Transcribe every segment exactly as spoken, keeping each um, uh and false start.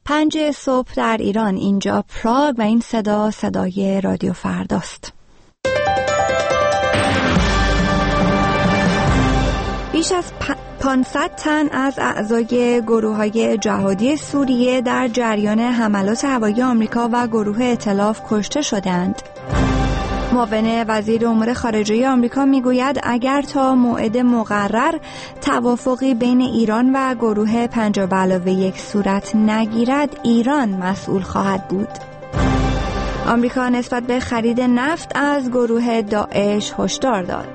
پنج صبح در ایران. اینجا پراگ و این صدا صدای رادیو فرداست. بیش از پانصد تن از اعضای گروه‌های جهادی سوریه در جریان حملات هوایی آمریکا و گروه ائتلاف کشته شدند. معاون وزیر امور خارجه آمریکا میگوید اگر تا موعد مقرر توافقی بین ایران و گروه پنجاه به علاوه یک صورت نگیرد، ایران مسئول خواهد بود. آمریکا نسبت به خرید نفت از گروه داعش هشدار داد.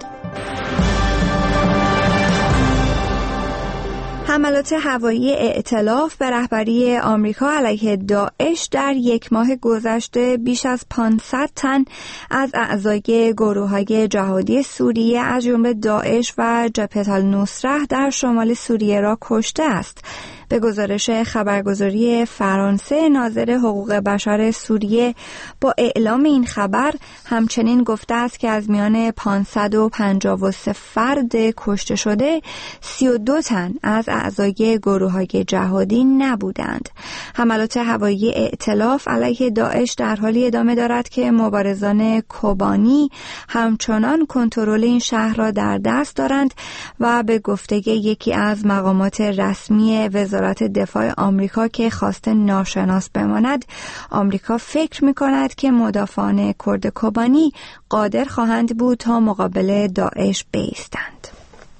حملات هوایی ائتلاف به رهبری آمریکا علیه داعش در یک ماه گذشته بیش از پانصد تن از اعضای گروه‌های جهادی سوریه از جمله داعش و جبهه النصره در شمال سوریه را کشته است. به گزارش خبرگزاری فرانسه، ناظر حقوق بشر سوریه با اعلام این خبر همچنین گفته است که از میان پانصد و پنجاه و سه فرد کشته شده، سی و دو تن از اعضای گروه‌های جهادی نبودند. حملات هوایی ائتلاف علیه داعش در حالی ادامه دارد که مبارزان کوبانی همچنان کنترل این شهر را در دست دارند و به گفته یکی از مقامات رسمی وزارت وزارت دفاع آمریکا که خواسته ناشناس بماند، آمریکا فکر می‌کند که مدافعان کرد کوبانی قادر خواهند بود تا مقابل داعش بایستند.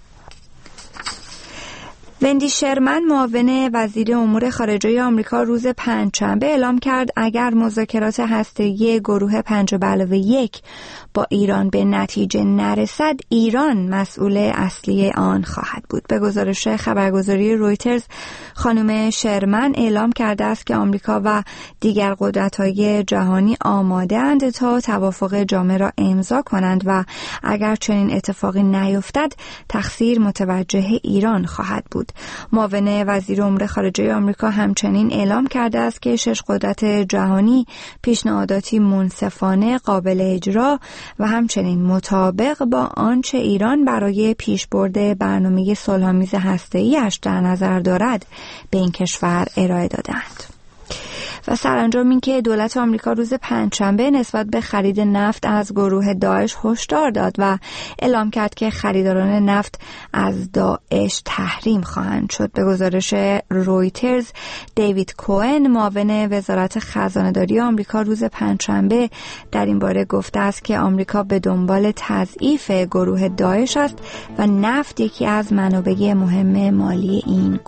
وندی شرمن، معاون وزیر امور خارجه آمریکا، روز پنجشنبه اعلام کرد اگر مذاکرات هسته‌ای گروه پنجاه به علاوه یک با ایران به نتیجه نرسد، ایران مسئول اصلی آن خواهد بود. به گزارش خبرگزاری رویترز، خانم شرمن اعلام کرده است که آمریکا و دیگر قدرت‌های جهانی آماده‌اند تا توافق جامع را امضا کنند و اگر چنین اتفاقی نیفتد، تقصیر متوجه ایران خواهد بود. معاون وزیر امور خارجه آمریکا همچنین اعلام کرده است که شش قدرت جهانی پیشنهاداتی منصفانه، قابل اجرا و همچنین مطابق با آنچه ایران برای پیشبرد برنامه صلح‌آمیز هسته‌ای‌اش در نظر دارد به این کشور ارائه دادند. و سرانجام این که دولت آمریکا روز پنجشنبه نسبت به خرید نفت از گروه داعش هشدار داد و اعلام کرد که خریداران نفت از داعش تحریم خواهند شد. به گزارش رویترز، دیوید کوئن، معاون وزارت خزانه‌داری آمریکا، روز پنجشنبه در این باره گفته است که آمریکا به دنبال تضعیف گروه داعش است و نفت یکی از منابع مهم مالی این